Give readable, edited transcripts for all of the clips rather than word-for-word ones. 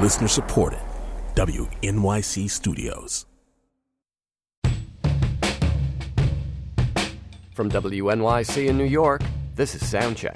Listener supported. WNYC Studios. From WNYC in New York, this is Soundcheck.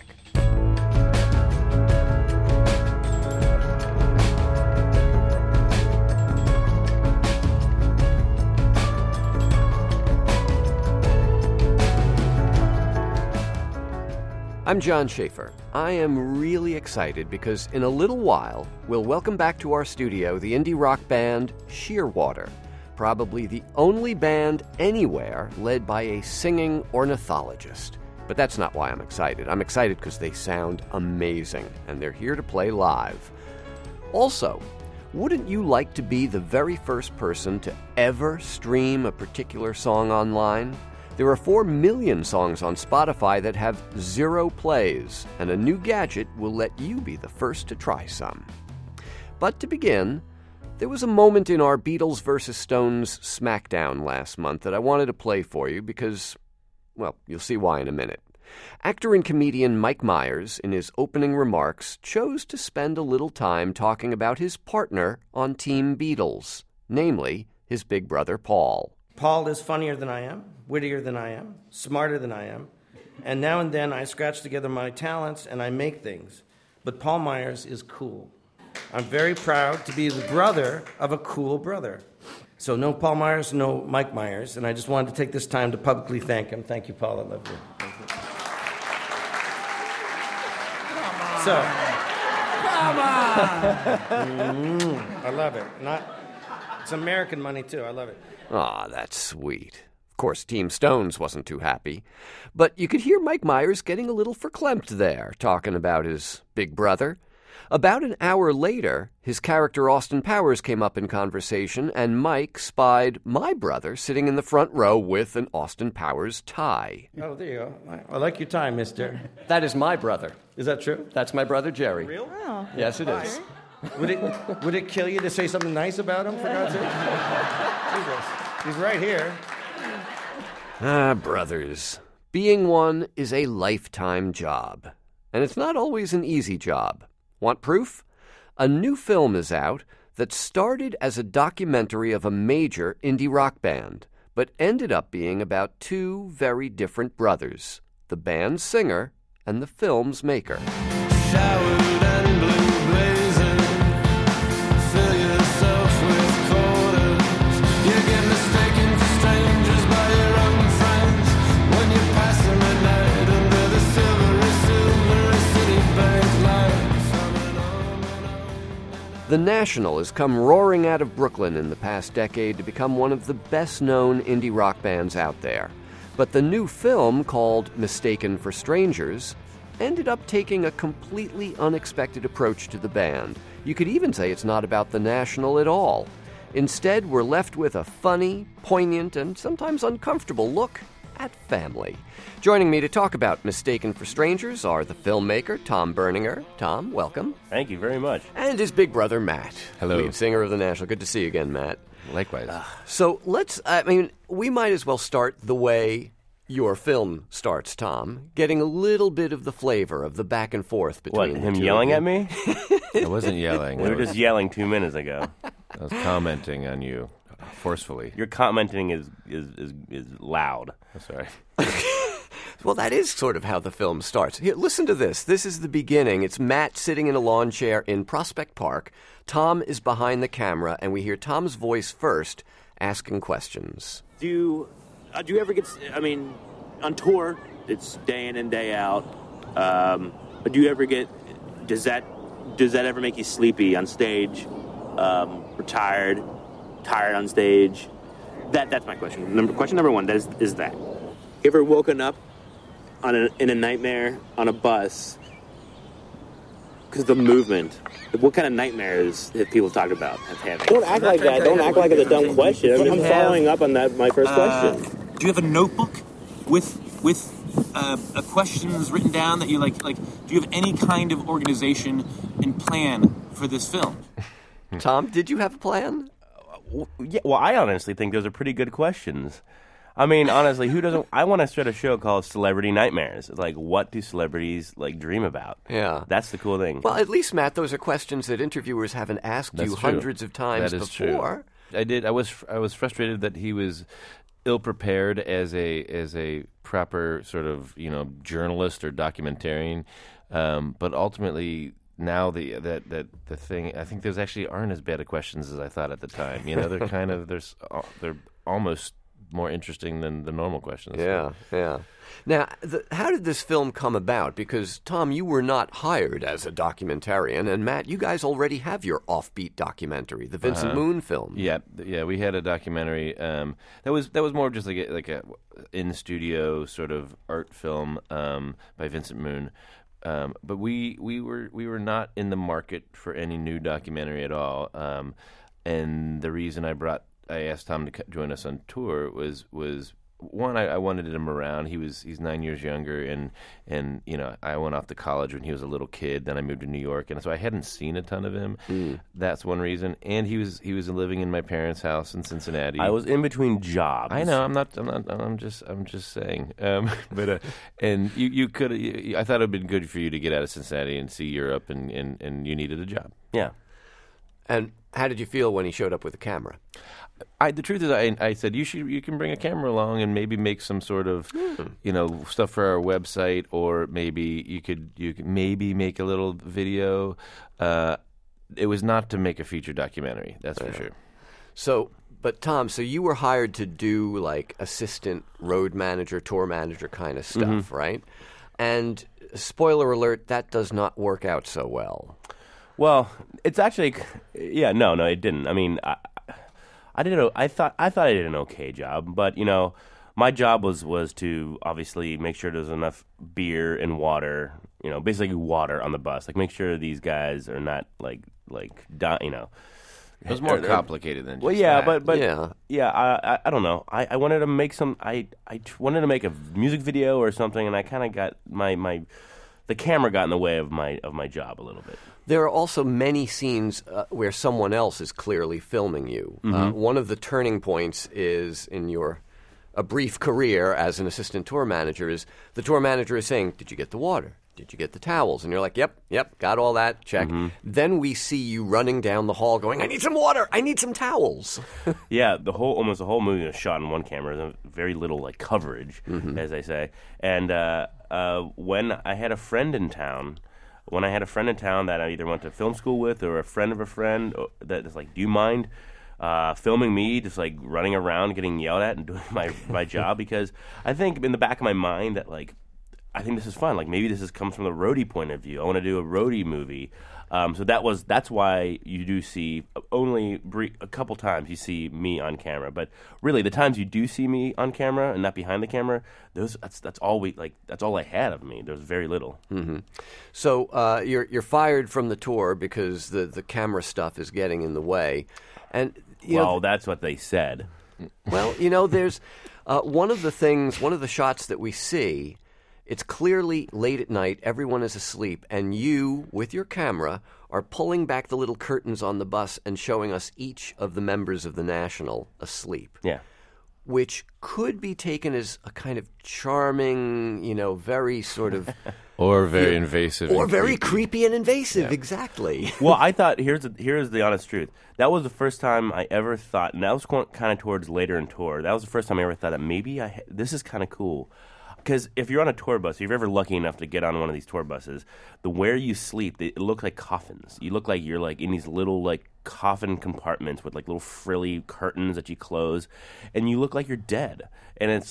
I'm John Schaefer. I am really excited because in a little while, we'll welcome back to our studio the indie rock band Shearwater, probably the only band anywhere led by a singing ornithologist. But that's not why I'm excited. I'm excited because they sound amazing, and they're here to play live. Also, wouldn't you like to be the very first person to ever stream a particular song online? There are 4 million songs on Spotify that have 0 plays, and a new gadget will let you be the first to try some. But to begin, there was a moment in our Beatles vs. Stones Smackdown last month that I wanted to play for you because, well, you'll see why in a minute. Actor and comedian Mike Myers, in his opening remarks, chose to spend a little time talking about his partner on Team Beatles, namely his big brother Paul. Paul is funnier than I am, wittier than I am, smarter than I am, and now and then I scratch together my talents and I make things. But Paul Myers is cool. I'm very proud to be the brother of a cool brother. So no Paul Myers, no Mike Myers, and I just wanted to take this time to publicly thank him. Thank you, Paul. I love you. Thank you. Come on! I love it. It's American money, too. I love it. Aw, that's sweet. Of course, Team Stones wasn't too happy. But you could hear Mike Myers getting a little verklempt there, talking about his big brother. About an hour later, his character Austin Powers came up in conversation, and Mike spied my brother sitting in the front row with an Austin Powers tie. Oh, there you go. I like your tie, mister. That is my brother. Is that true? That's my brother, Jerry. Real? Oh. Yes, it is. Would it kill you to say something nice about him, for God's sake? Jesus. He's right here. Ah, brothers. Being one is a lifetime job. And it's not always an easy job. Want proof? A new film is out that started as a documentary of a major indie rock band, but ended up being about 2 very different brothers, the band's singer and the film's maker. Showered and blue blazing, fill yourself with quarters. You get mistaken for strangers by your own friends when you're passing the night under the silvery Citibank lights. The National has come roaring out of Brooklyn in the past decade to become one of the best-known indie rock bands out there. But the new film, called Mistaken for Strangers, ended up taking a completely unexpected approach to the band. You could even say it's not about the National at all. Instead, we're left with a funny, poignant, and sometimes uncomfortable look at family. Joining me to talk about Mistaken for Strangers are the filmmaker, Tom Berninger. Tom, welcome. Thank you very much. And his big brother, Matt. Hello. Lead singer of the National. Good to see you again, Matt. Likewise. So we might as well start the way your film starts, Tom, getting a little bit of the flavor of the back and forth between What, the him two yelling of at me? I wasn't yelling. We were just yelling 2 minutes ago. I was commenting on you forcefully. Your commenting is loud. That's all right. Well, that is sort of how the film starts. Here, listen to this. This is the beginning. It's Matt sitting in a lawn chair in Prospect Park. Tom is behind the camera, and we hear Tom's voice first asking questions. Do you ever get, on tour, it's day in and day out, but do you ever get, does that ever make you sleepy on stage, or tired on stage? That's my question. Question number one, is that. You ever woken up in a nightmare on a bus because the movement? What kind of nightmares have people talked about having? Don't act like that. Don't act like it's a dumb question. I'm following up on my first question. Do you have a notebook with questions written down that you like? Do you have any kind of organization and plan for this film? Tom, did you have a plan? Yeah, well, I honestly think those are pretty good questions. I mean, honestly, who doesn't? I want to start a show called Celebrity Nightmares. It's like, what do celebrities like dream about? Yeah. That's the cool thing. Well, at least, Matt, those are questions that interviewers haven't asked That's you true. hundreds of times That is before. true. I was frustrated that he was ill prepared as a proper sort of journalist or documentarian, but ultimately now the thing, I think there's actually aren't as bad of questions as I thought at the time. They're kind of they're almost more interesting than the normal questions. Yeah, yeah. Now, how did this film come about? Because, Tom, you were not hired as a documentarian, and Matt, you guys already have your offbeat documentary, the Vincent Moon film. Yeah, we had a documentary that was more just like a in studio sort of art film by Vincent Moon. But we were not in the market for any new documentary at all. And the reason I asked Tom to join us on tour was one, I wanted him around. He's 9 years younger, and I went off to college when he was a little kid. Then I moved to New York, and so I hadn't seen a ton of him. That's one reason. And he was living in my parents' house in Cincinnati. I was in between jobs. I know. I'm just saying. But and you could. I thought it'd been good for you to get out of Cincinnati and see Europe, and you needed a job. Yeah. And how did you feel when he showed up with a camera? The truth is, I said you can bring a camera along and maybe make some sort of stuff for our website, or maybe you could maybe make a little video. It was not to make a feature documentary, that's for sure. So, but Tom, so you were hired to do like assistant road manager, tour manager kind of stuff, right? And spoiler alert, that does not work out so well. Well, it's actually, no, it didn't. I mean, I thought I did an okay job, but my job was to obviously make sure there's enough beer and water, basically water on the bus. Like, make sure these guys are not like dying, It was more complicated than just Well, yeah, that. but Yeah. I don't know. I wanted to make wanted to make a music video or something, and I kind of got the camera got in the way of my job a little bit. There are also many scenes where someone else is clearly filming you. One of the turning points is in a brief career as an assistant tour manager is the tour manager is saying, "Did you get the water? Did you get the towels?" And you're like, yep, got all that, check. Then we see you running down the hall going, "I need some water, I need some towals." Yeah, almost the whole movie was shot on one camera, very little coverage, as they say. And when I had a friend in town that I either went to film school with or a friend of a friend that is like, "Do you mind filming me just like running around getting yelled at and doing my job?" Because I think in the back of my mind that I think this is fun. Like, maybe this comes from the roadie point of view. I want to do a roadie movie. So that's why you do see only a couple times you see me on camera. But really, the times you do see me on camera and not behind the camera, that's all I had of me. There's very little. So you're fired from the tour because the camera stuff is getting in the way. And that's what they said. Well, there's one of the shots that we see. It's clearly late at night, everyone is asleep, and you, with your camera, are pulling back the little curtains on the bus and showing us each of the members of the National asleep. Yeah. Which could be taken as a kind of charming, very sort of... Or very invasive. Or and very creepy and invasive, exactly. Well, I thought, here's the honest truth. That was the first time I ever thought, and that was kind of towards later in tour, that was the first time I ever thought that maybe this is kind of cool. Because if you're on a tour bus, if you're ever lucky enough to get on one of these tour buses, where you sleep, it looks like coffins. You look like you're in these little coffin compartments with little frilly curtains that you close, and you look like you're dead. And it's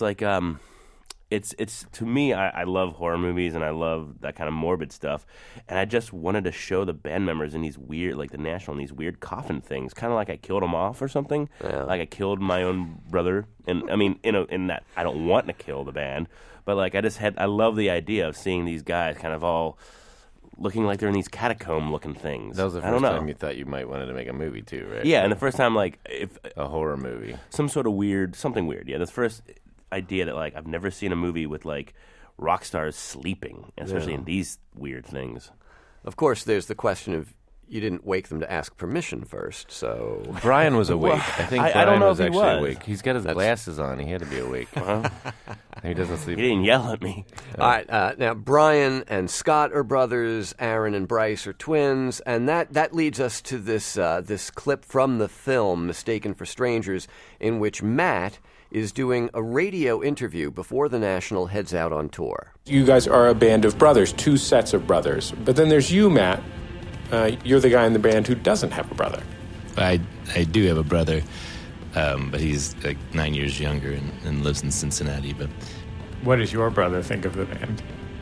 it's to me, I love horror movies and I love that kind of morbid stuff, and I just wanted to show the band members in these weird, the National, in these weird coffin things, kind of like I killed them off or something, like I killed my own brother. And I mean, in that I don't want to kill the band. But I love the idea of seeing these guys kind of all looking like they're in these catacomb-looking things. That was the first time you thought you might wanted to make a movie too, right? Yeah, and the first time, if a horror movie, something weird. Yeah, the first idea that I've never seen a movie with rock stars sleeping, especially in these weird things. Of course, there's the question of you didn't wake them to ask permission first, so... Brian was awake. I think Brian I don't know was if he actually was. awake. He's got his glasses on. He had to be awake. He doesn't sleep. He didn't yell at me. All right, now Brian and Scott are brothers, Aaron and Bryce are twins, and that leads us to this clip from the film Mistaken for Strangers, in which Matt is doing a radio interview before the National heads out on tour. You guys are a band of brothers, 2 sets of brothers. But then there's you, Matt. You're the guy in the band who doesn't have a brother. I do have a brother, but he's like 9 years younger and lives in Cincinnati. But What does your brother think of the band?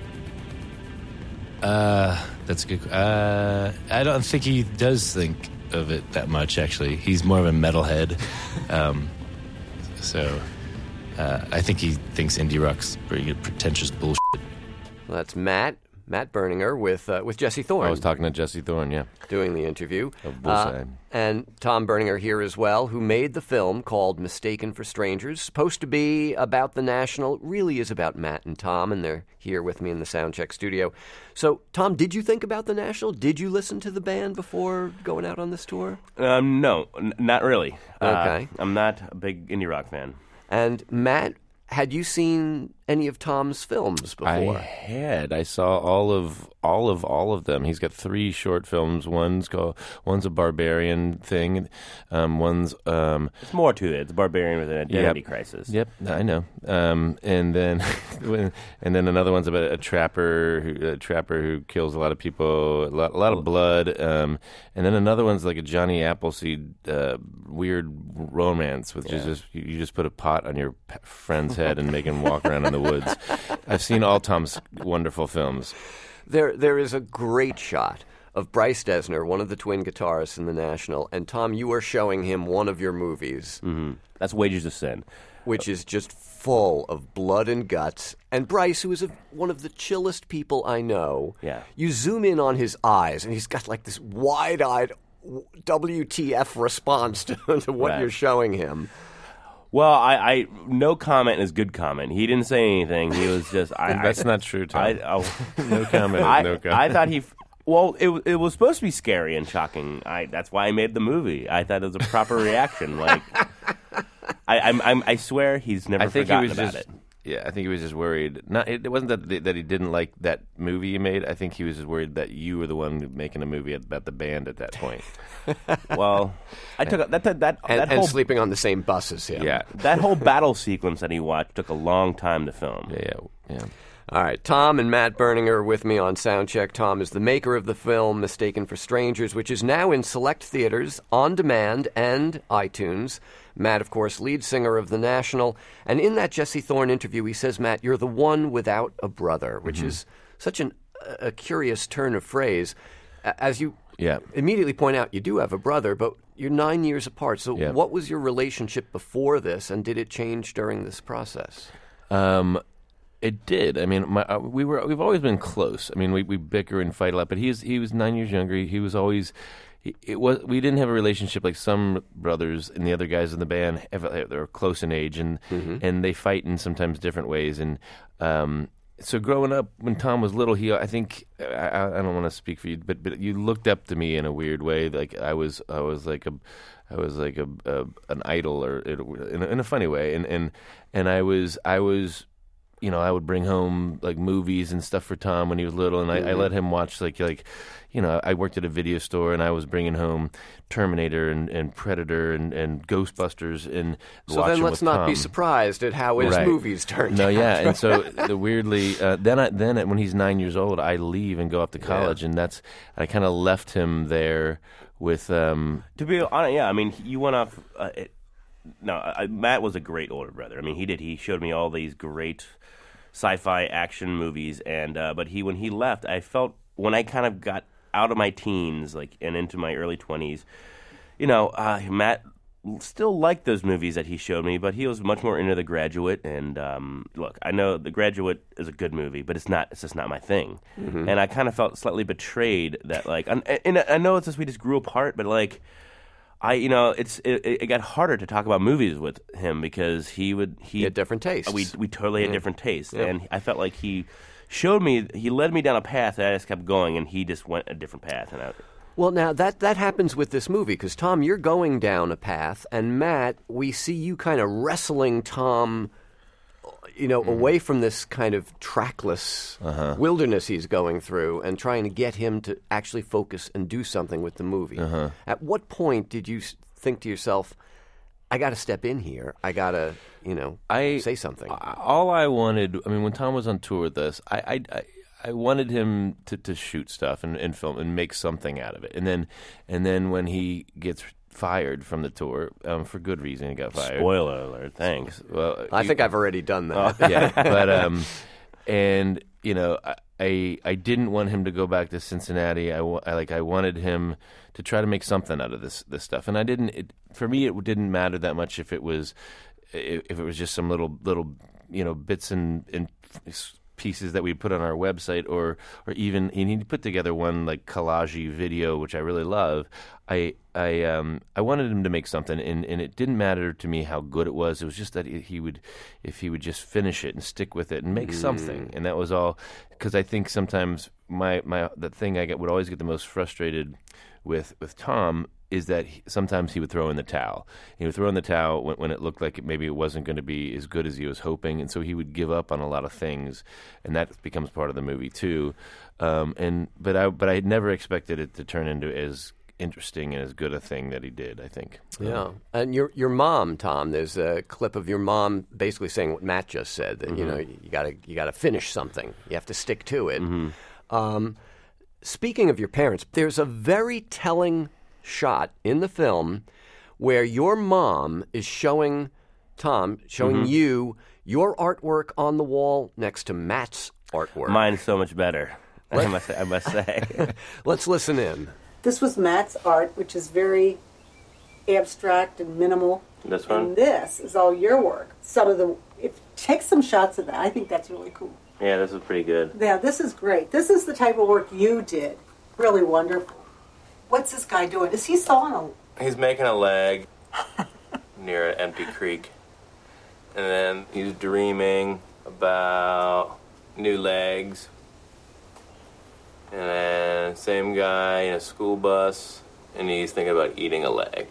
that's a good. I don't think he does think of it that much. Actually, he's more of a metalhead. So I think he thinks indie rock's pretty pretentious bullshit. Well, that's Matt Berninger with Jesse Thorne. I was talking to Jesse Thorne, yeah. Doing the interview. Of Bullseye. And Tom Berninger here as well, who made the film called Mistaken for Strangers. Supposed to be about the National. Really is about Matt and Tom, and they're here with me in the Soundcheck studio. So, Tom, did you think about the National? Did you listen to the band before going out on this tour? No, not really. Okay. I'm not a big indie rock fan. And Matt, had you seen any of Tom's films before? I saw all of them. He's got 3 short films. One's a barbarian thing. One's It's more to it. It's a barbarian with an identity crisis. Yep, I know. And then another one's about a trapper who kills a lot of people, a lot of blood. And then another one's like a Johnny Appleseed weird romance, which is just you just put a pot on your friend's head and make him walk around in the woods. I've seen all Tom's wonderful films. There is a great shot of Bryce Dessner, one of the twin guitarists in the National, and Tom, you are showing him one of your movies. Mm-hmm. That's Wages of Sin. Which is just full of blood and guts. And Bryce, who is one of the chillest people I know, you zoom in on his eyes, and he's got like this wide-eyed WTF response to what you're showing him. Well, I no comment is good comment. He didn't say anything. He was just... That's not true, Tom. No comment is no comment. I thought well, it was supposed to be scary and shocking. That's why I made the movie. I thought it was a proper reaction. Like, I swear he's never forgotten about it. Yeah, I think he was just worried. It wasn't that he didn't like that movie you made. I think he was just worried that you were the one making a movie about the band at that point. Well, I took that and whole sleeping on the same bus as him. Yeah, that whole battle sequence that he watched took a long time to film. Yeah. All right, Tom and Matt Berninger are with me on Soundcheck. Tom is the maker of the film Mistaken for Strangers, which is now in select theaters, on demand, and iTunes. Matt, of course, lead singer of the National. And in that Jesse Thorne interview, he says, Matt, you're the one without a brother, which is such a curious turn of phrase. As you immediately point out, you do have a brother, but you're 9 years apart. So what was your relationship before this, and did it change during this process? It did. I mean, we've always been close. I mean, we bicker and fight a lot, but he was 9 years younger. He was always... we didn't have a relationship like some brothers and the other guys in the band. They're close in age, and they fight in sometimes different ways. And so growing up, when Tom was little, I think I don't want to speak for you, but you looked up to me in a weird way. Like I was like an idol, or in a funny way. And I was. You know, I would bring home like movies and stuff for Tom when he was little, and I let him watch like I worked at a video store, and I was bringing home Terminator and Predator and Ghostbusters, and so then let's not be surprised at how his movies turned out. And so weirdly, then when he's 9 years old, I leave and go off to college, and I kind of left him there with. To be honest, I mean, you went off. Matt was a great older brother. I mean, he showed me all these great sci-fi action movies, and but when he left, I felt when I kind of got out of my teens, like, and into my early 20s, Matt still liked those movies that he showed me, but he was much more into The Graduate. And look, I know The Graduate is a good movie, but it's just not my thing. Mm-hmm. And I kind of felt slightly betrayed that, like, and I know it's just we just grew apart, but like. It got harder to talk about movies with him because he had different tastes. We totally had different tastes, and I felt like he led me down a path that I just kept going, and he just went a different path. And Well, now that happens with this movie because Tom, you're going down a path, and Matt, we see you kind of wrestling Tom, away from this kind of trackless wilderness he's going through, and trying to get him to actually focus and do something with the movie. At what point did you think to yourself, "I got to step in here. I got to, say something"? All I wanted, when Tom was on tour with us, I wanted him to shoot stuff and film and make something out of it. And then when he gets fired from the tour, for good reason he got fired. Spoiler alert, thanks. Well, I think I've already done that. Yeah, but I didn't want him to go back to Cincinnati. I wanted him to try to make something out of this stuff. And I didn't. For me, it didn't matter that much if it was just some little bits and pieces that we put on our website, or even he put together one like collage video, which I really love. I wanted him to make something, and it didn't matter to me how good it was. It was just that if he would just finish it and stick with it and make something, and that was all. Because I think sometimes the thing I would always get the most frustrated with Tom is that sometimes he would throw in the towel. He would throw in the towel when it looked like maybe it wasn't going to be as good as he was hoping, and so he would give up on a lot of things, and that becomes part of the movie too. But I had never expected it to turn into as interesting and as good a thing that he did, I think. Yeah. And your mom, Tom, there's a clip of your mom basically saying what Matt just said, that you got to finish something. You have to stick to it. Speaking of your parents, there's a very telling shot in the film where your mom is showing you your artwork on the wall next to Matt's artwork. Mine's so much better, I must say. Let's listen in. This was Matt's art, which is very abstract and minimal. This one? And this is all your work. Take some shots of that. I think that's really cool. Yeah, this is pretty good. Yeah, this is great. This is the type of work you did. Really wonderful. What's this guy doing? Is he sawing He's making a leg near an empty creek. And then he's dreaming about new legs. And then same guy in a school bus, and he's thinking about eating a leg.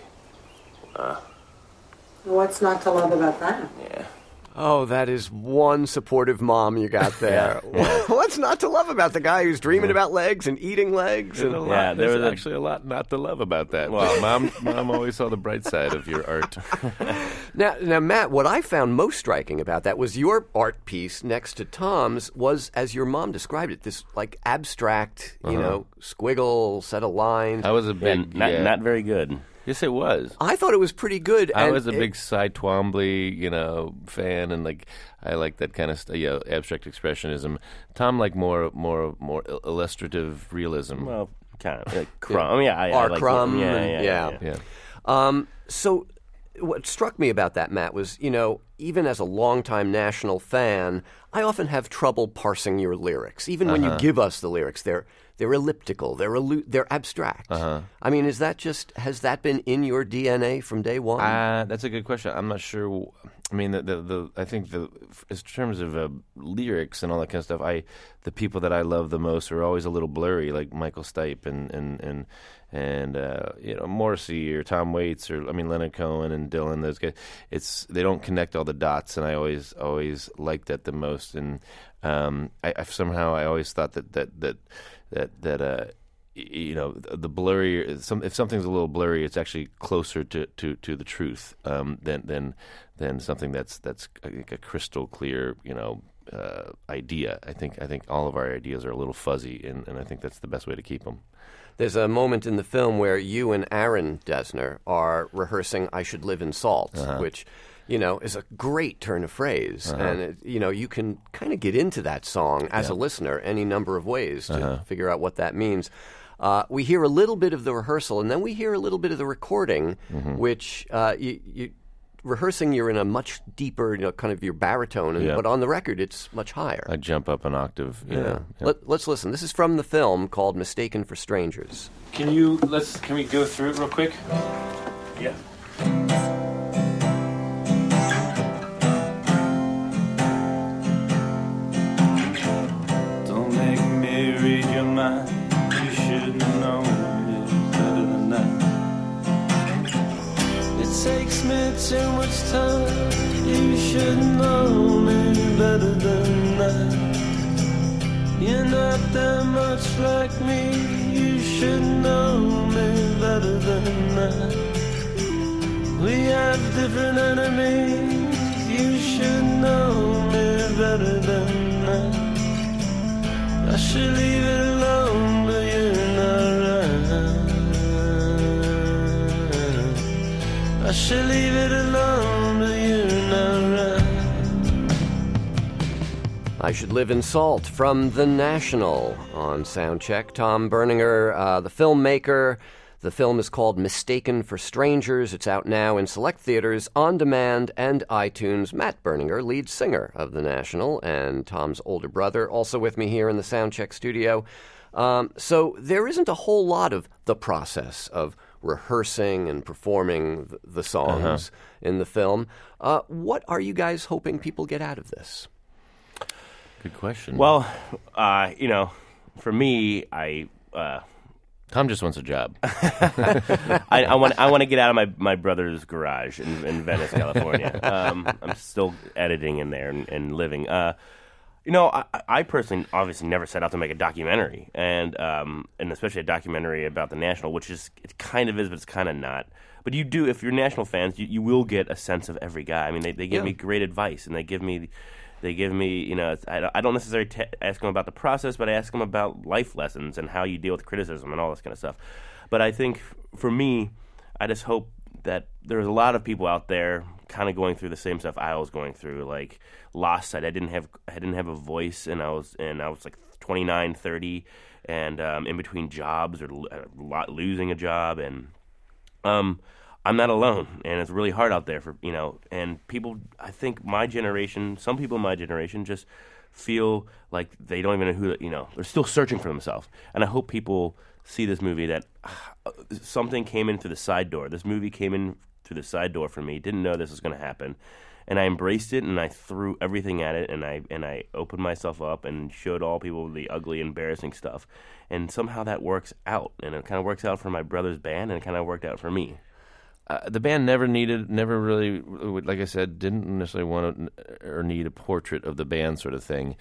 What's not to love about that? Yeah. Oh, that is one supportive mom you got there. What's not to love about the guy who's dreaming about legs and eating legs? There's actually a lot not to love about that. Well, mom always saw the bright side of your art. Now, Matt, what I found most striking about that was your art piece next to Tom's was, as your mom described it, this like abstract, squiggle, set of lines. I was a big... Not very good. Yes, it was. I thought it was pretty good. I was a big Cy Twombly, fan, and I like that kind of abstract expressionism. Tom liked more illustrative realism. Well, kind of like Crumb. I like Crumb. Yeah. So, what struck me about that, Matt, was even as a longtime National fan, I often have trouble parsing your lyrics. Even when you give us the lyrics, they're elliptical, they're abstract. I mean, has that been in your DNA from day one? That's a good question. I'm not sure. I mean, I think in terms of lyrics and all that kind of stuff, the people that I love the most are always a little blurry, like Michael Stipe and Morrissey or Tom Waits or Leonard Cohen and Dylan. Those guys, they don't connect all the dots, and I always liked that the most. And I somehow always thought that the blurry. If something's a little blurry, it's actually closer to the truth than something that's a crystal clear idea. I think all of our ideas are a little fuzzy, and I think that's the best way to keep them. There's a moment in the film where you and Aaron Dessner are rehearsing "I Should Live in Salt," which is a great turn of phrase. And, you can kind of get into that song as a listener any number of ways to figure out what that means. We hear a little bit of the rehearsal, and then we hear a little bit of the recording, which rehearsing, you're in a much deeper, kind of your baritone, but on the record, it's much higher. I jump up an octave. Let's listen. This is from the film called Mistaken for Strangers. Can we go through it real quick? Yeah. Don't make me read your mind. You should know it. takes me too much time. You should know me better than that. You're not that much like me. You should know me better than that. We have different enemies. You should know me better than that. I should leave it alone, but you're not right. I should leave it alone, but you're not right. I Should Live in Salt from The National on Soundcheck. Tom Berninger, the filmmaker. The film is called Mistaken for Strangers. It's out now in select theaters, on demand, and iTunes. Matt Berninger, lead singer of The National, and Tom's older brother, also with me here in the Soundcheck studio. So there isn't a whole lot of the process of rehearsing and performing the songs in the film. What are you guys hoping people get out of this? Good question. Well, for me, Tom just wants a job. I want to get out of my brother's garage in Venice, California. I'm still editing in there and living. I personally obviously never set out to make a documentary, and especially a documentary about the National, which is it kind of is, but it's kind of not. But you do, if you're National fans, you will get a sense of every guy. I mean, they give me great advice, and they give me, I don't necessarily ask them about the process, but I ask them about life lessons and how you deal with criticism and all this kind of stuff. But I think, for me, I just hope that there's a lot of people out there kind of going through the same stuff I was going through, like lost. I didn't have a voice, and I was like 29, 30, and in between jobs or losing a job, and I'm not alone, and it's really hard out there for, and people, I think some people in my generation just feel like they don't even know who, they're still searching for themselves. And I hope people see this movie that something came in through the side door. This movie came in through the side door for me. Didn't know this was going to happen. And I embraced it, and I threw everything at it, and I opened myself up and showed all people the ugly, embarrassing stuff. And somehow that works out, and it kind of works out for my brother's band, and it kind of worked out for me. The band never really, like I said, didn't necessarily want or need a portrait of the band sort of thing.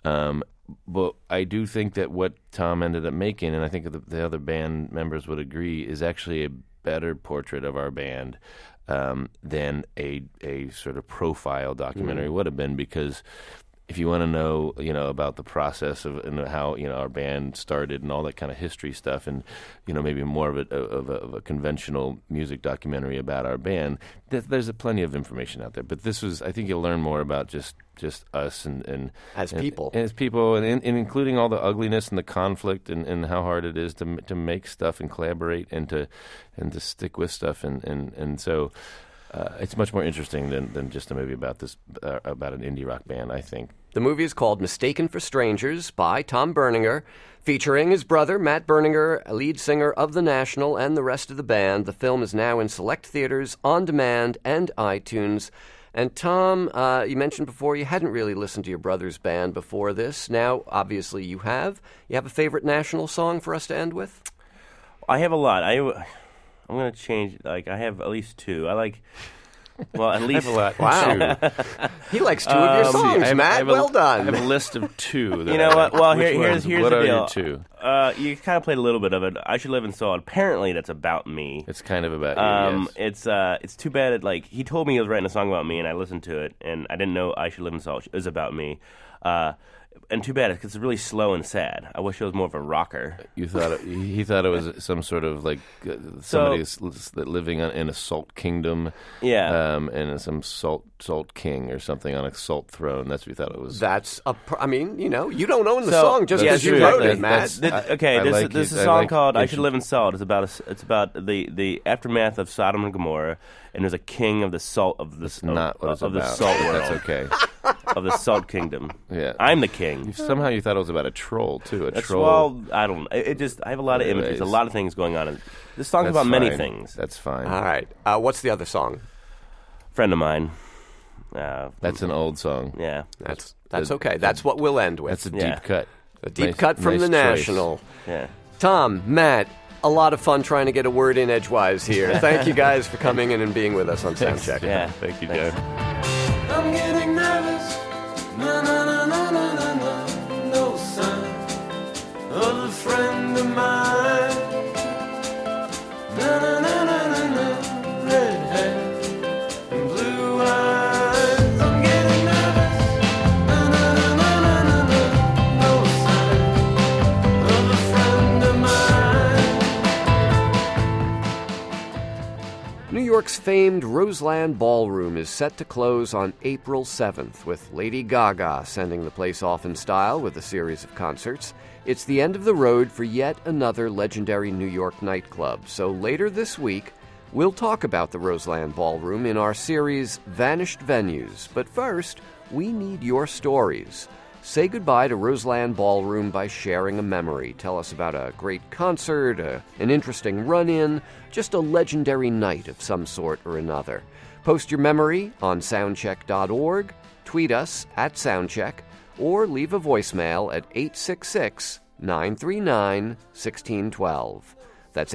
But I do think that what Tom ended up making, and I think the other band members would agree, is actually a better portrait of our band than a sort of profile documentary would have been, because if you want to know, about the process of and how our band started and all that kind of history stuff, and maybe more of a conventional music documentary about our band, there's plenty of information out there. But this was, I think, you'll learn more about just us and as people, and including all the ugliness and the conflict and how hard it is to make stuff and collaborate and to stick with stuff and so. It's much more interesting than just a movie about about an indie rock band, I think. The movie is called Mistaken for Strangers by Tom Berninger, featuring his brother, Matt Berninger, a lead singer of The National, and the rest of the band. The film is now in select theaters, on demand, and iTunes. And Tom, you mentioned before you hadn't really listened to your brother's band before this. Now, obviously, you have. You have a favorite National song for us to end with? I have a lot. I'm going to change, I have at least two. At least a lot. Wow. He likes two of your songs, Matt. Well done. I have a list of two. You know what? Well, here's what the are deal. Your two? You kind of played a little bit of it. I Should Live in Salt. Apparently, that's about me. It's kind of about you, yes. It's too bad. He told me he was writing a song about me, and I listened to it, and I didn't know I Should Live in Salt is about me. And too bad, because it's really slow and sad. I wish it was more of a rocker. He thought it was some sort of somebody living in a salt kingdom, and some salt king or something on a salt throne. That's what he thought it was. You don't own the song just because you wrote it, Matt. This is a song called "I Should Live in Salt." It's about the aftermath of Sodom and Gomorrah, and there's a king of the salt of the not what it's of about. the salt world. That's okay. Of the Salt Kingdom. Yeah, I'm the king. Somehow you thought it was about a troll too. Troll. Well, I don't. I have a lot of images, a lot of things going on. This song's about many things. That's fine. All right. What's the other song? Friend of Mine. That's an old song. Yeah, that's okay. That's what we'll end with. That's a deep cut. A deep cut from The National. Yeah. Tom, Matt, a lot of fun trying to get a word in edgewise here. Thank you guys for coming in and being with us on Soundcheck. Yeah, Thank you, thanks. Joe. I'm getting nervous. Na na na na na na na. No sign of a friend of mine. Na na na na na na. Red hair and blue eyes. I'm getting nervous. Na na na na na na na. No sign of a friend of mine. New York's famed Roseland Ballroom is set to close on April 7th, with Lady Gaga sending the place off in style with a series of concerts. It's the end of the road for yet another legendary New York nightclub, so later this week, we'll talk about the Roseland Ballroom in our series Vanished Venues. But first, we need your stories. Say goodbye to Roseland Ballroom by sharing a memory. Tell us about a great concert, an interesting run-in, just a legendary night of some sort or another. Post your memory on soundcheck.org, tweet us at Soundcheck, or leave a voicemail at 866-939-1612. That's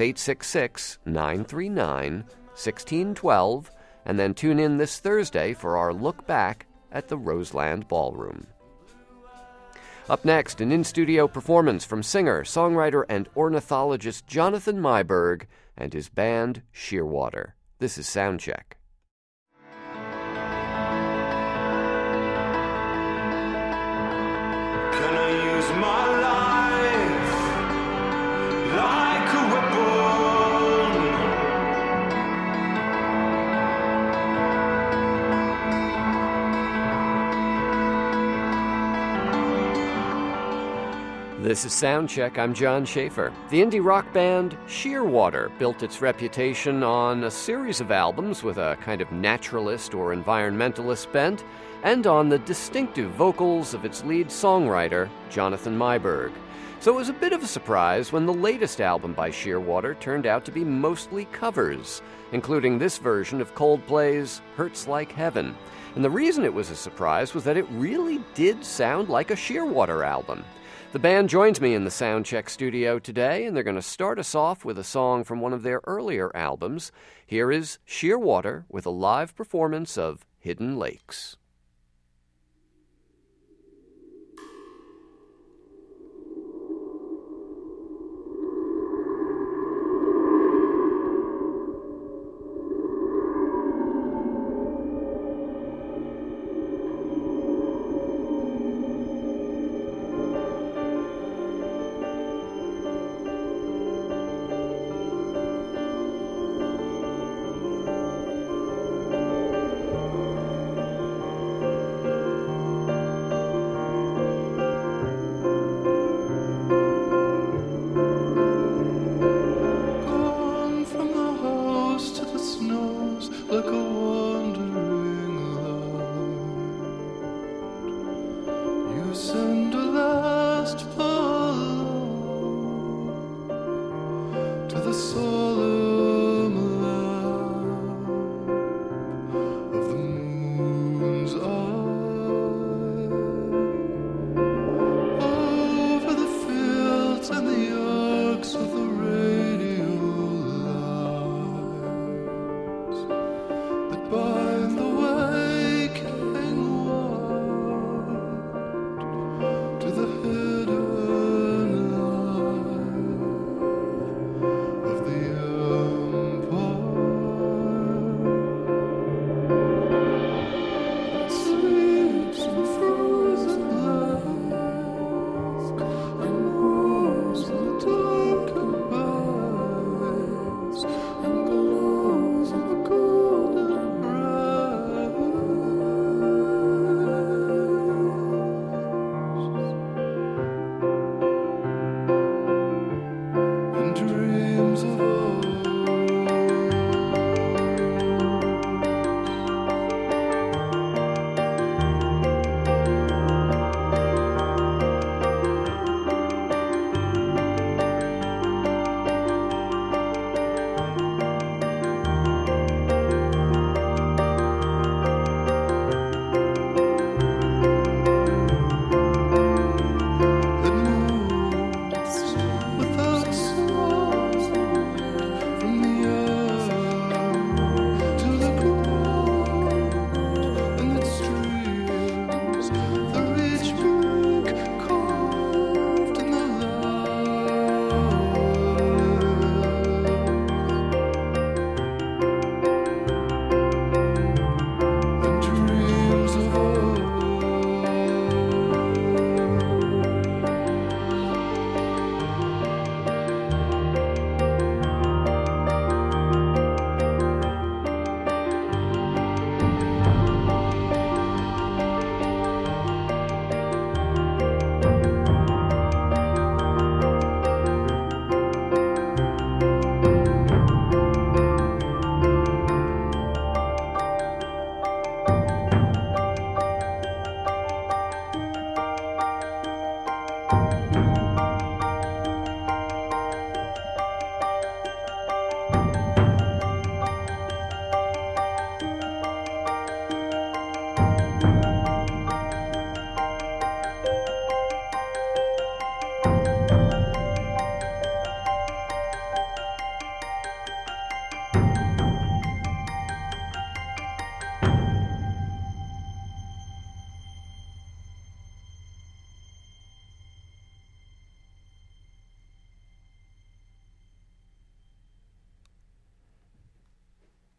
866-939-1612, and then tune in this Thursday for our look back at the Roseland Ballroom. Up next, an in-studio performance from singer, songwriter, and ornithologist Jonathan Myberg and his band Shearwater. This is Soundcheck. Can I use my life like a weapon? This is Soundcheck. I'm John Schaefer. The indie rock band Shearwater built its reputation on a series of albums with a kind of naturalist or environmentalist bent, and on the distinctive vocals of its lead songwriter, Jonathan Myberg. So it was a bit of a surprise when the latest album by Shearwater turned out to be mostly covers, including this version of Coldplay's Hurts Like Heaven. And the reason it was a surprise was that it really did sound like a Shearwater album. The band joins me in the Soundcheck studio today, and they're going to start us off with a song from one of their earlier albums. Here is Shearwater with a live performance of Hidden Lakes. Gone from the house to the snows like a wandering light. You send a last follow to the solemn lamp of the moon's eye. Over the fields and the arcs of the radio lines that bind the waking world to the hidden life of the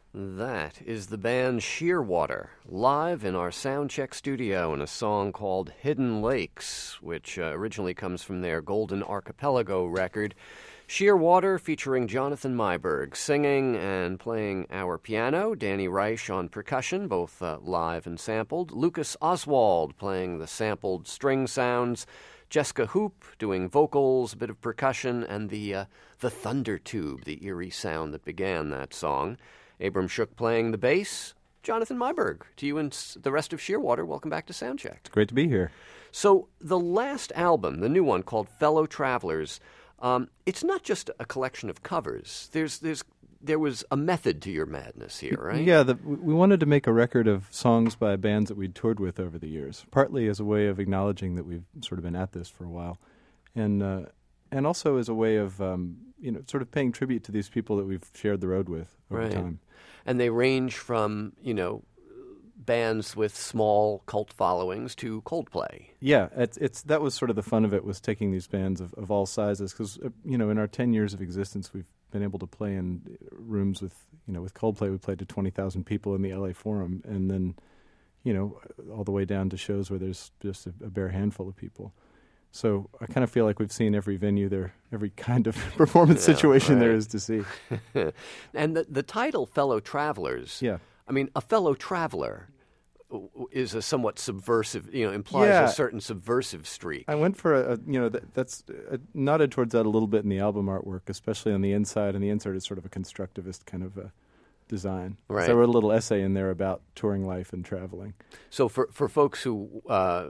That is the band Shearwater, live in our Soundcheck studio in a song called Hidden Lakes, which originally comes from their Golden Archipelago record. Shearwater featuring Jonathan Myberg singing and playing our piano, Danny Reich on percussion, both live and sampled, Lucas Oswald playing the sampled string sounds, Jessica Hoop doing vocals, a bit of percussion, and the thunder tube, the eerie sound that began that song. Abram Shook playing the bass. Jonathan Myberg, to you and the rest of Shearwater, welcome back to Soundcheck. It's great to be here. So the last album, the new one called Fellow Travelers, it's not just a collection of covers. There was a method to your madness here, right? Yeah, we wanted to make a record of songs by bands that we'd toured with over the years, partly as a way of acknowledging that we've sort of been at this for a while, and also as a way of sort of paying tribute to these people that we've shared the road with over time. And they range from, bands with small cult followings to Coldplay. Yeah, that was sort of the fun of it, was taking these bands of all sizes, because in our 10 years of existence, we've been able to play in rooms with Coldplay. We played to 20,000 people in the LA Forum, and then all the way down to shows where there's just a bare handful of people. So I kind of feel like we've seen every venue there, every kind of performance situation there is to see. And the title "Fellow Travelers," I mean, a fellow traveler is a somewhat subversive, implies a certain subversive streak. I went for that's nodded towards that a little bit in the album artwork, especially on the inside, and the insert is sort of a constructivist kind of design. Right. So I wrote a little essay in there about touring life and traveling. So for folks who,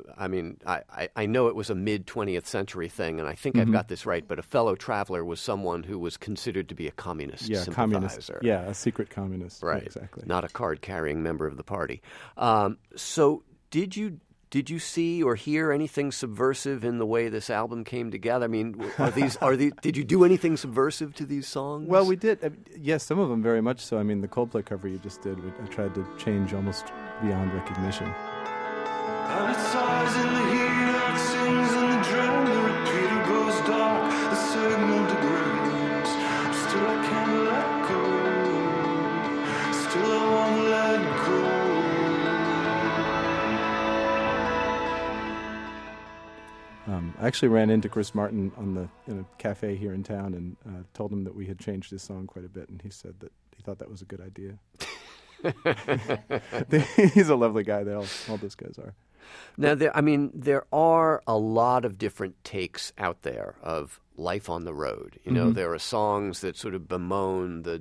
I know it was a mid-20th century thing, and I think I've got this right, but a fellow traveler was someone who was considered to be a communist sympathizer. Communist. Yeah, a secret communist. Right, exactly. Not a card-carrying member of the party. So did you see or hear anything subversive in the way this album came together? I mean, did you do anything subversive to these songs? Well, we did. Yes, some of them very much so. I mean, the Coldplay cover you just did, I tried to change almost beyond recognition. And it sighs in the heat, it sings in the dream, the repeater goes dark, the signal degrades. Still I can't let go, still I won't let go. I actually ran into Chris Martin in a cafe here in town and told him that we had changed his song quite a bit, and he said that he thought that was a good idea. He's a lovely guy. All those guys are. Now, there are a lot of different takes out there of life on the road. There are songs that sort of bemoan the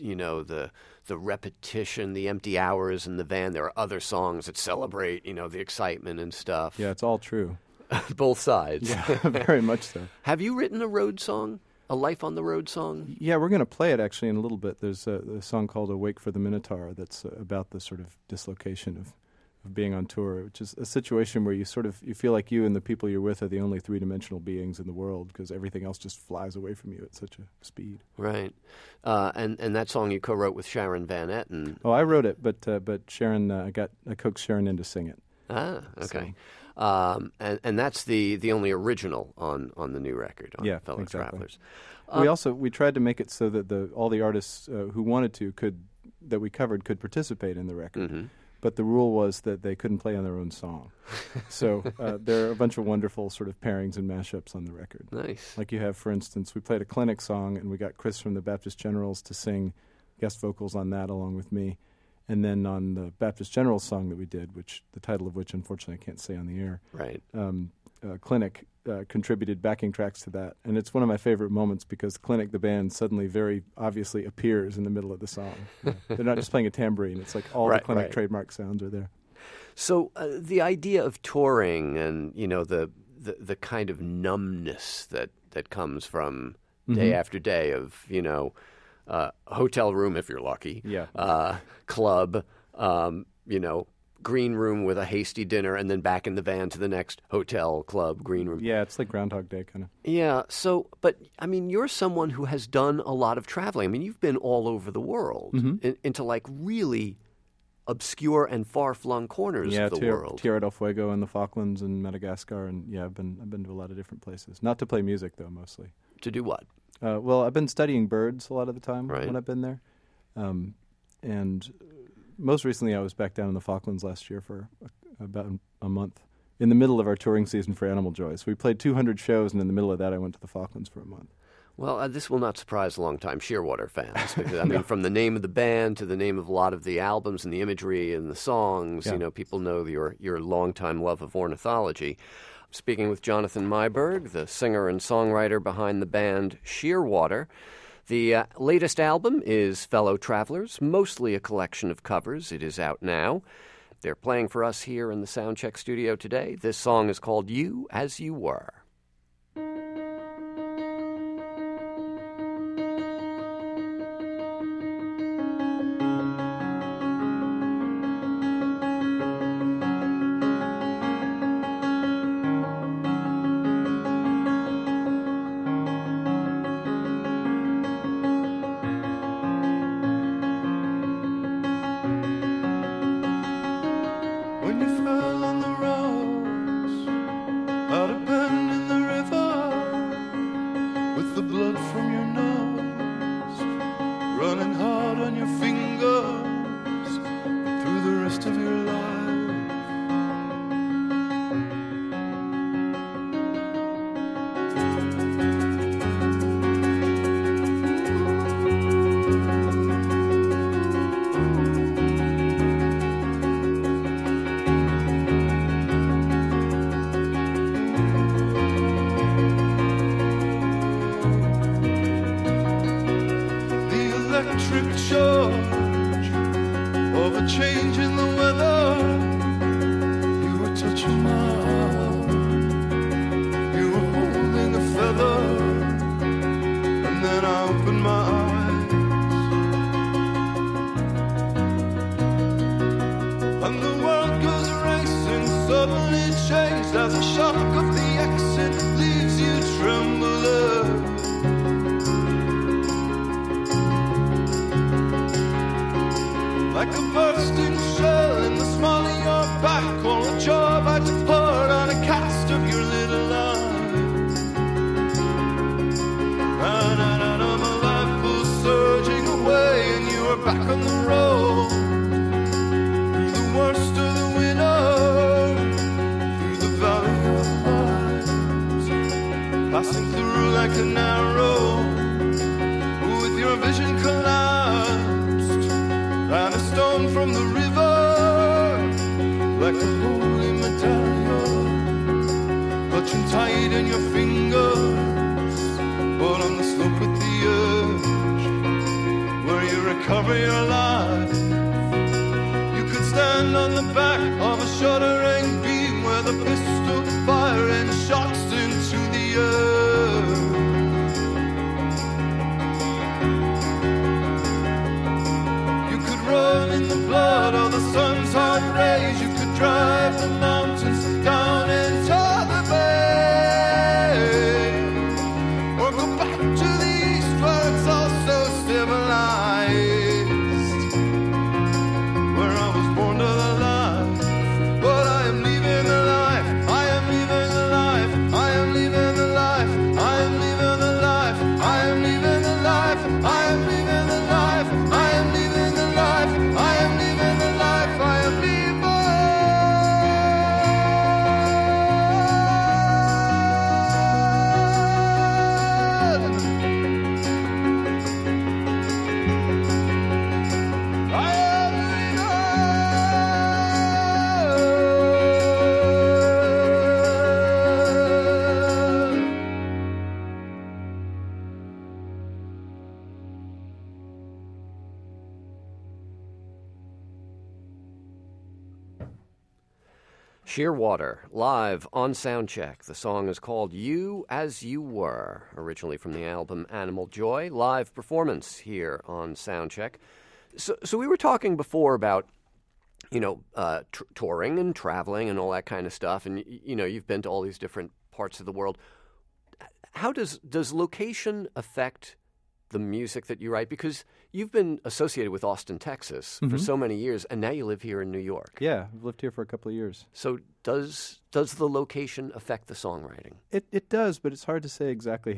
repetition, the empty hours in the van. There are other songs that celebrate, the excitement and stuff. Yeah, it's all true. Both sides. Yeah, very much so. Have you written a road song? A life on the road song? Yeah, we're going to play it actually in a little bit. There's a song called Awake for the Minotaur that's about the sort of dislocation of being on tour, which is a situation where you feel like you and the people you're with are the only three-dimensional beings in the world, because everything else just flies away from you at such a speed. Right. And that song you co-wrote with Sharon Van Etten. Oh, I wrote it, but Sharon, I coaxed Sharon in to sing it. Ah, okay. So. And that's the only original on the new record, on Fellow Travelers. We tried to make it so that all the artists who wanted to that we covered could participate in the record. Mm-hmm. But the rule was that they couldn't play on their own song. So there are a bunch of wonderful sort of pairings and mashups on the record. Nice. Like you have, for instance, we played a Clinic song, and we got Chris from the Baptist Generals to sing guest vocals on that along with me. And then on the Baptist Generals song that we did, which the title of which, unfortunately, I can't say on the air. Right. Clinic contributed backing tracks to that. And it's one of my favorite moments because Clinic, the band, suddenly very obviously appears in the middle of the song. They're not just playing a tambourine. It's like all the Clinic trademark sounds are there. So the idea of touring and, the kind of numbness that comes from day after day of, hotel room if you're lucky, club, green room with a hasty dinner, and then back in the van to the next hotel, club, green room. Yeah, it's like Groundhog Day kind of. Yeah, so, but, you're someone who has done a lot of traveling. You've been all over the world into like really obscure and far-flung corners of the world. Tierra del Fuego and the Falklands and Madagascar, and I've been to a lot of different places. Not to play music, though, mostly. To do what? Well, I've been studying birds a lot of the time when I've been there. and most recently I was back down in the Falklands last year for about a month in the middle of our touring season for Animal Joy. So we played 200 shows, and in the middle of that I went to the Falklands for a month. Well, this will not surprise longtime Shearwater fans. Because, I mean, from the name of the band to the name of a lot of the albums and the imagery and the songs, you know, people know your longtime love of ornithology. Speaking with Jonathan Myberg, the singer and songwriter behind the band Shearwater. The latest album is Fellow Travelers, mostly a collection of covers. It is out now. They're playing for us here in the Soundcheck studio today. This song is called You As You Were. When you fell on the rocks, out a bend in the river, with the blood from your nose running hard on your fingers through the rest of your life. Electric charge of a change in the weather. You were touching my arm, you were holding a feather, and then I opened my eyes, and the world goes racing, suddenly changed as the shock of the exit leaves you trembling. Like a bursting shell in the small of your back, or a jaw about to pour on a cast of your little life. And my life was surging away, and you were back on the road, through the worst of the winter, through the valley of lies, passing through like an arrow, with your vision collapsed, and a stone from the river, like a holy medallion, clutching tight in your fingers, but on the slope at the edge, where you recover your life, you could stand on the back of a shuddering beam, where the pistol firing shocks into the earth. Run in the blood of the sun's hot rays. You could drive the mountains down into the bay, or go back to the east where it's all so civilized, where I was born to the life. But I am leaving the life, I am leaving the life, I am leaving the life, I am leaving the life, I am leaving the life, I am leaving the life, I am leaving the life, I am leaving the life, I am leaving. Shearwater, live on Soundcheck. The song is called You As You Were, originally from the album Animal Joy. Live performance here on Soundcheck. So we were talking before about, touring and traveling and all that kind of stuff. And, you've been to all these different parts of the world. How does location affect the music that you write? Because you've been associated with Austin, Texas for so many years, and now you live here in New York. Yeah, I've lived here for a couple of years. So does the location affect the songwriting? It does, but it's hard to say exactly how.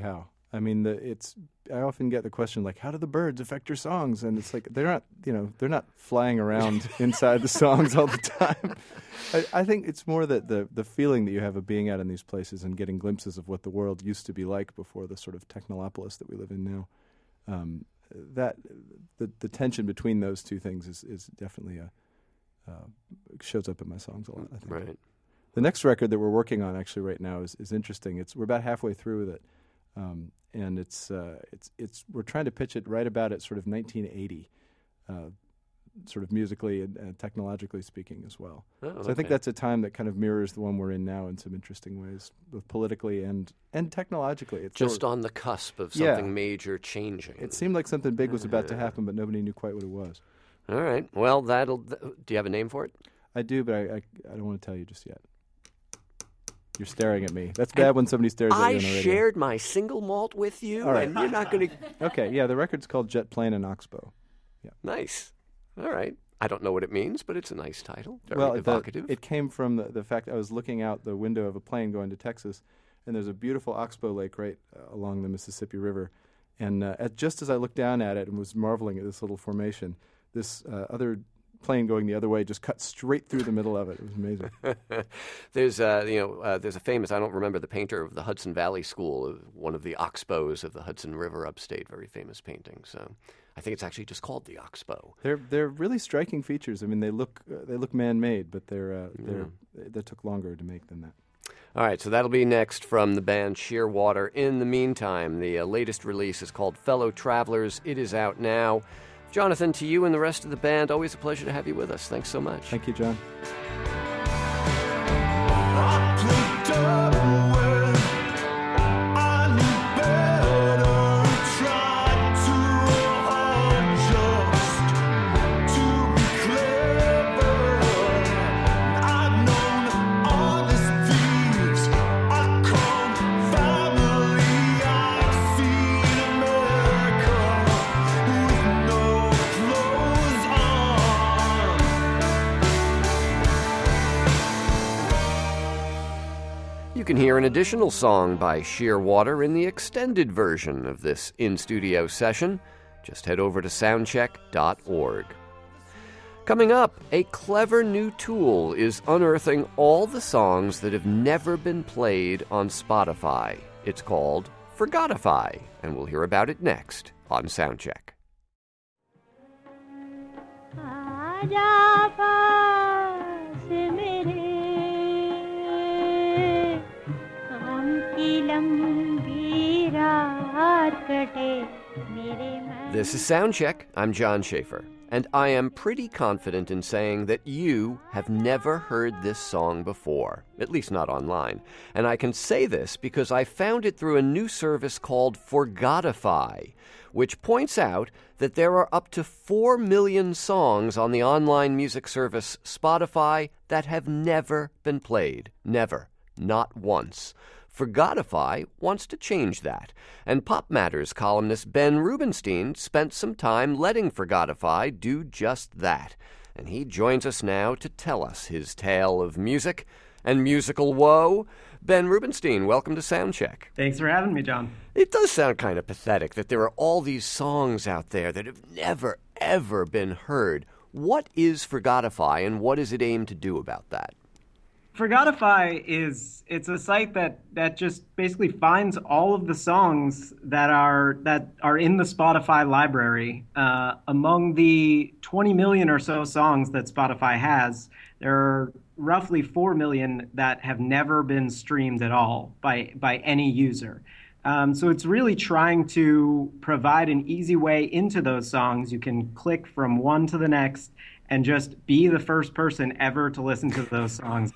I mean, I often get the question like, how do the birds affect your songs? And it's like they're not flying around inside the songs all the time. I think it's more that the feeling that you have of being out in these places and getting glimpses of what the world used to be like before the sort of technolopolis that we live in now. That the tension between those two things is definitely shows up in my songs a lot, I think. Right. The next record that we're working on actually right now is interesting. We're about halfway through with it, and it's we're trying to pitch it right about at sort of 1980, sort of musically and technologically speaking as well. Oh, so I think that's a time that kind of mirrors the one we're in now in some interesting ways, both politically and technologically. It's just on the cusp of something major changing. It seemed like something big was about to happen, but nobody knew quite what it was. All right. Well, do you have a name for it? I do, but I don't want to tell you just yet. You're staring at me. That's bad when somebody stares at you on the radio. I shared my single malt with you, and you're not going to... Okay, yeah, the record's called Jet Plane and Oxbow. Yeah. Nice. All right. I don't know what it means, but it's a nice title. Very well, evocative. It came from the fact I was looking out the window of a plane going to Texas, and there's a beautiful oxbow lake right along the Mississippi River. And just as I looked down at it and was marveling at this little formation, this other plane going the other way just cut straight through the middle of it. It was amazing. There's a famous, I don't remember the painter of the Hudson Valley School, one of the oxbows of the Hudson River upstate, very famous painting. So I think it's actually just called the Oxbow. They're really striking features. I mean, they look man-made, but that took longer to make than that. All right, so that'll be next from the band Shearwater. In the meantime, the latest release is called Fellow Travelers. It is out now. Jonathan, to you and the rest of the band, always a pleasure to have you with us. Thanks so much. Thank you, John. You can hear an additional song by Shearwater in the extended version of this in-studio session. Just head over to soundcheck.org. Coming up, a clever new tool is unearthing all the songs that have never been played on Spotify. It's called Forgotify, and we'll hear about it next on Soundcheck. This is Soundcheck. I'm John Schaefer, and I am pretty confident in saying that you have never heard this song before, at least not online. And I can say this because I found it through a new service called Forgotify, which points out that there are up to 4 million songs on the online music service Spotify that have never been played. Never. Not once. Forgotify wants to change that, and Pop Matters columnist Ben Rubenstein spent some time letting Forgotify do just that, and he joins us now to tell us his tale of music and musical woe. Ben Rubenstein, welcome to Soundcheck. Thanks for having me, John. It does sound kind of pathetic that there are all these songs out there that have never, ever been heard. What is Forgotify, and what does it aim to do about that? Forgotify it's a site that just basically finds all of the songs that are in the Spotify library. Among the 20 million or so songs that Spotify has, there are roughly 4 million that have never been streamed at all by any user. So it's really trying to provide an easy way into those songs. You can click from one to the next and just be the first person ever to listen to those songs.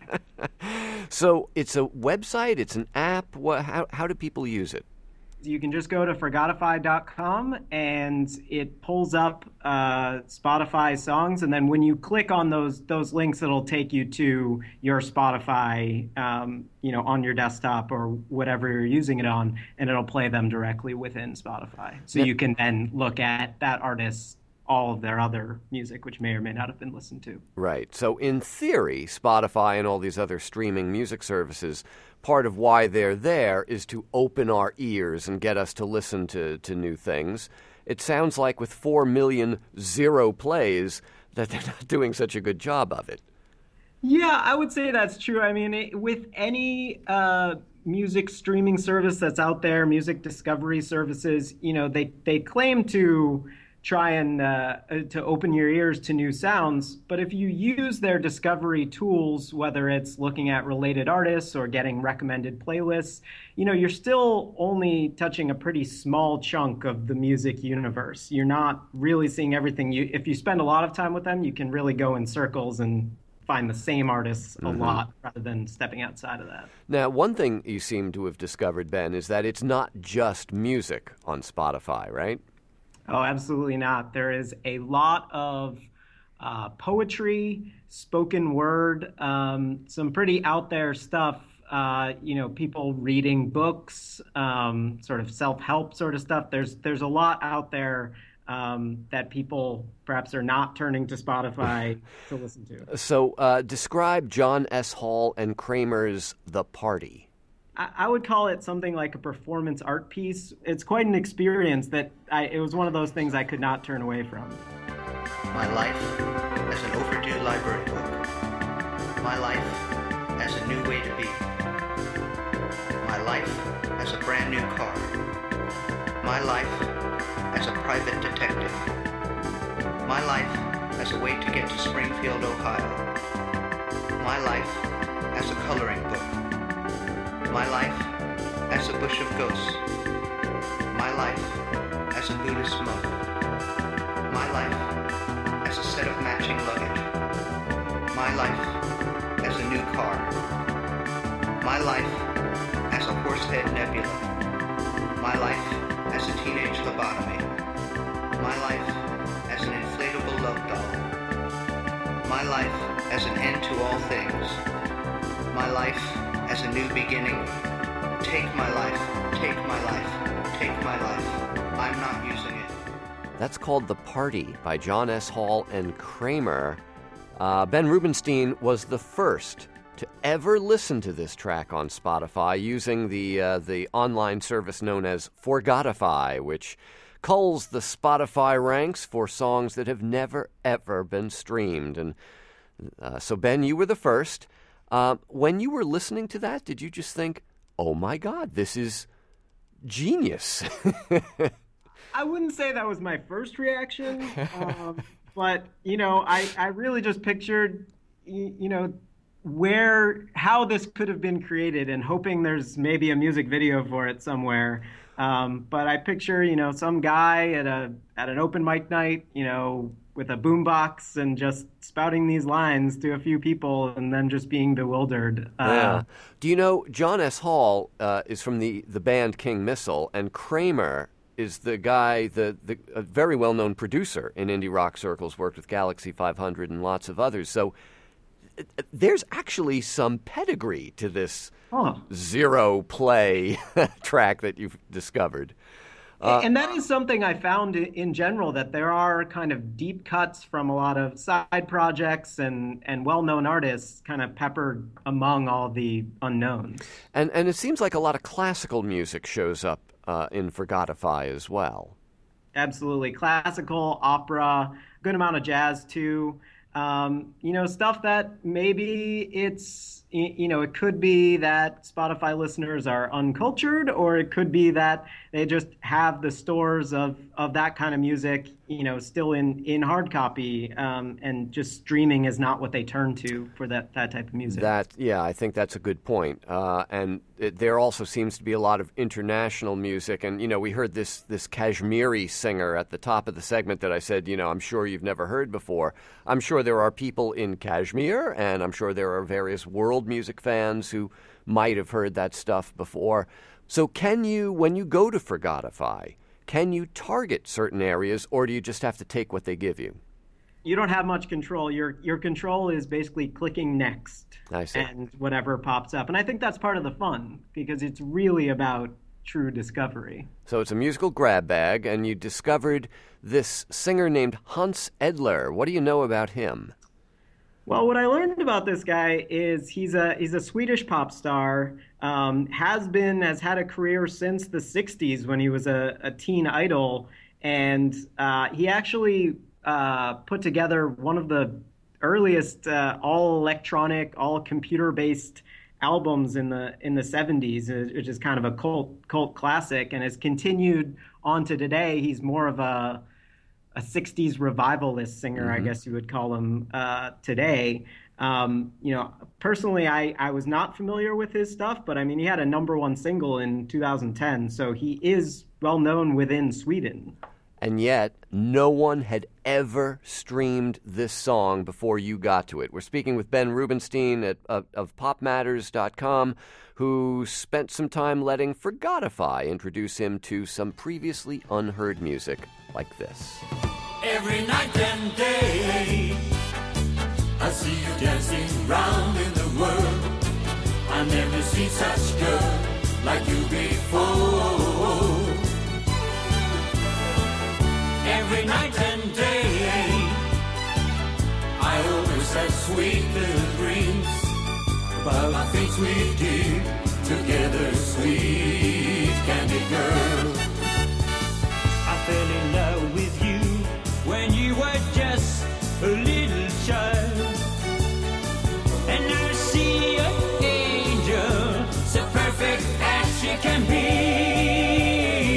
So it's a website, it's an app. How do people use it? You can just go to Forgotify.com and it pulls up Spotify songs, and then when you click on those links, it'll take you to your Spotify, on your desktop or whatever you're using it on, and it'll play them directly within Spotify. So you can then look at that artist's all of their other music, which may or may not have been listened to. Right. So in theory, Spotify and all these other streaming music services, part of why they're there is to open our ears and get us to listen to new things. It sounds like with 4 million zero plays that they're not doing such a good job of it. Yeah, I would say that's true. I mean, with any music streaming service that's out there, music discovery services, they claim to try and to open your ears to new sounds. But if you use their discovery tools, whether it's looking at related artists or getting recommended playlists, you're still only touching a pretty small chunk of the music universe. You're not really seeing everything. If you spend a lot of time with them, you can really go in circles and find the same artists a lot rather than stepping outside of that. Now, one thing you seem to have discovered, Ben, is that it's not just music on Spotify, right? Oh, absolutely not. There is a lot of poetry, spoken word, some pretty out there stuff. People reading books, sort of self-help sort of stuff. There's a lot out there that people perhaps are not turning to Spotify to listen to. So describe John S. Hall and Kramer's The Party. I would call it something like a performance art piece. It's quite an experience that it was one of those things I could not turn away from. My life as an overdue library book. My life as a new way to be. My life as a brand new car. My life as a private detective. My life as a way to get to Springfield, Ohio. My life as a coloring book. My life as a bush of ghosts. My life as a Buddhist monk. My life as a set of matching luggage. My life as a new car. My life as a Horsehead Nebula. My life as a teenage lobotomy. My life as an inflatable love doll. My life as an end to all things. My life as a new beginning. Take my life, take my life, take my life. I'm not using it. That's called The Party by John S. Hall and Kramer. Ben Rubenstein was the first to ever listen to this track on Spotify using the online service known as Forgotify, which culls the Spotify ranks for songs that have never, ever been streamed. And so, Ben, you were the first. When you were listening to that, did you just think, oh, my God, this is genius? I wouldn't say that was my first reaction, but, I really just pictured, how this could have been created and hoping there's maybe a music video for it somewhere. But I picture, some guy at an open mic night, with a boombox and just spouting these lines to a few people and then just being bewildered. Yeah. Do you know John S. Hall is from the band King Missile, and Kramer is the guy, a very well-known producer in indie rock circles, worked with Galaxy 500 and lots of others. So there's actually some pedigree to this zero play track that you've discovered. And that is something I found in general, that there are kind of deep cuts from a lot of side projects and well-known artists kind of peppered among all the unknowns. And it seems like a lot of classical music shows up in Forgotify as well. Absolutely. Classical, opera, good amount of jazz too. Stuff that maybe it could be that Spotify listeners are uncultured, or it could be that they just have the stores of that kind of music, still in hard copy, and just streaming is not what they turn to for that type of music. I think that's a good point. And there also seems to be a lot of international music. And, we heard this Kashmiri singer at the top of the segment that I said, I'm sure you've never heard before. I'm sure there are people in Kashmir, and I'm sure there are various world music fans who might have heard that stuff before. So can you, when you go to Forgotify, can you target certain areas, or do you just have to take what they give you? You don't have much control. Your control is basically clicking next I see. And whatever pops up. And I think that's part of the fun, because it's really about true discovery. So it's a musical grab bag, and you discovered this singer named Hans Edler. What do you know about him? Well, what I learned about this guy is he's a Swedish pop star, has had a career since the 60s when he was a teen idol, and he actually put together one of the earliest all electronic, all computer-based albums in the 70s, which is kind of a cult classic, and has continued on to today. He's more of a 60s revivalist singer, I guess you would call him today. Personally, I was not familiar with his stuff, but I mean, he had a #1 single in 2010, so he is well known within Sweden. And yet, no one had ever streamed this song before you got to it. We're speaking with Ben Rubenstein of PopMatters.com, who spent some time letting Forgotify introduce him to some previously unheard music like this. Every night and day, I see you dancing round in the world. I never seen such girl like you before. Every night and day, I always had sweet little dreams about the things we did together, sweet candy girl. I fell in love with you when you were just a little child, and I see an angel so perfect as she can be.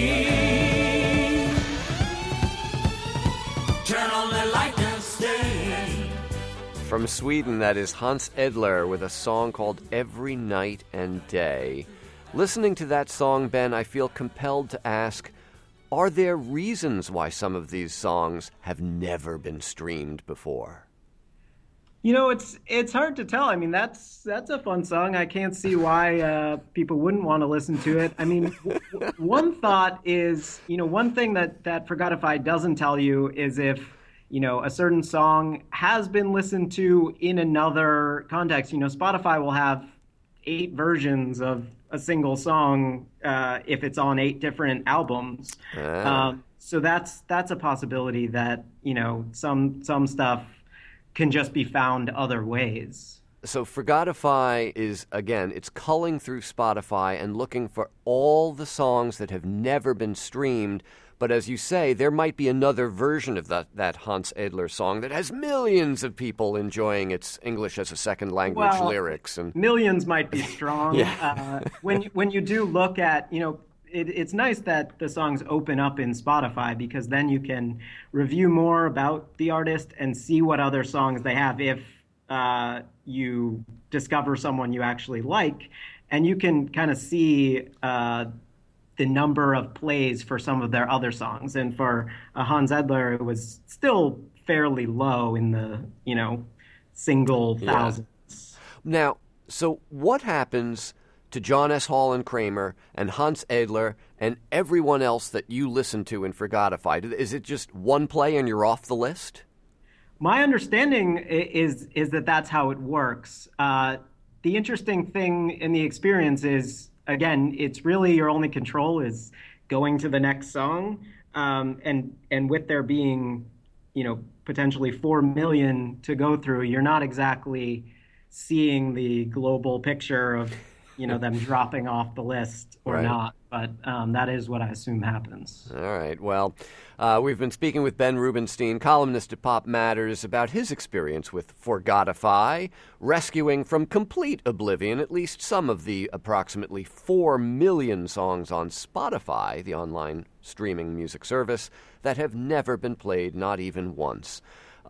Turn on the light and stay. From Sweden, that is Hans Edler with a song called Every Night and Day. Listening to that song, Ben, I feel compelled to ask, are there reasons why some of these songs have never been streamed before? It's hard to tell. I mean, that's a fun song. I can't see why people wouldn't want to listen to it. I mean, one thought is, one thing that Forgotify doesn't tell you is if, a certain song has been listened to in another context. Spotify will have 8 versions of a single song if it's on 8 different albums. So that's a possibility that, some stuff can just be found other ways. So Forgotify is, again, it's culling through Spotify and looking for all the songs that have never been streamed. But as you say, there might be another version of that Hans Edler song that has millions of people enjoying its English as a second language lyrics. And millions might be strong. Yeah. When you do look at, it's nice that the songs open up in Spotify, because then you can review more about the artist and see what other songs they have if you discover someone you actually like. And you can kind of see the number of plays for some of their other songs. And for Hans Edler, it was still fairly low in the, single thousands. Now, so what happens to John S. Hall and Kramer and Hans Edler and everyone else that you listen to in Forgotify? Is it just one play and you're off the list? My understanding is that that's how it works. The interesting thing in the experience is, again, it's really your only control is going to the next song. And with there being, potentially 4 million to go through, you're not exactly seeing the global picture of, them dropping off the list or not. But that is what I assume happens. All right. Well, we've been speaking with Ben Rubenstein, columnist at Pop Matters, about his experience with Forgotify, rescuing from complete oblivion at least some of the approximately 4 million songs on Spotify, the online streaming music service, that have never been played, not even once.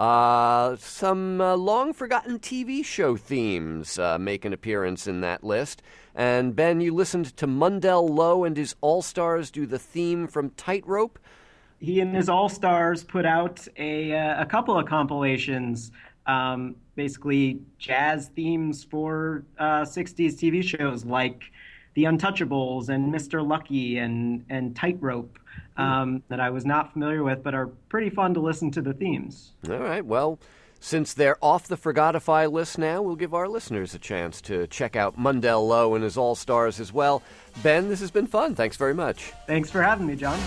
Some long-forgotten TV show themes make an appearance in that list. And, Ben, you listened to Mundell Lowe and his All-Stars do the theme from Tightrope? He and his All-Stars put out a couple of compilations, basically jazz themes for 60s TV shows like The Untouchables and Mr. Lucky and Tightrope. That I was not familiar with, but are pretty fun to listen to the themes. All right. Well, Since they're off the Forgotify list now, we'll give our listeners a chance to check out Mundell Lowe and his All-Stars as well. Ben, this has been fun. Thanks very much. Thanks for having me, John.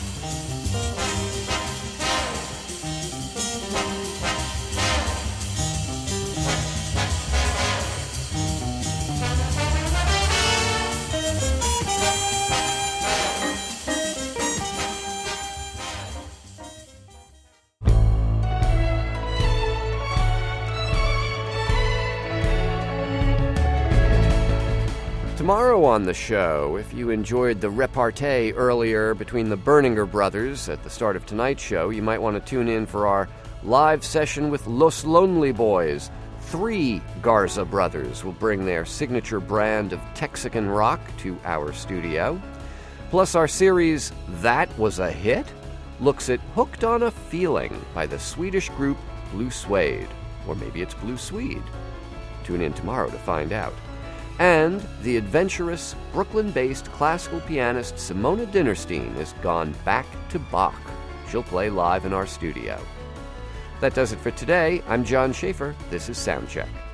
Tomorrow on the show, if you enjoyed the repartee earlier between the Berninger brothers at the start of tonight's show, you might want to tune in for our live session with Los Lonely Boys. 3 Garza brothers will bring their signature brand of Texican rock to our studio. Plus, our series That Was a Hit looks at Hooked on a Feeling by the Swedish group Blue Suede. Or maybe it's Blue Swede. Tune in tomorrow to find out. And the adventurous, Brooklyn-based classical pianist Simona Dinnerstein has gone back to Bach. She'll play live in our studio. That does it for today. I'm John Schaefer. This is Soundcheck.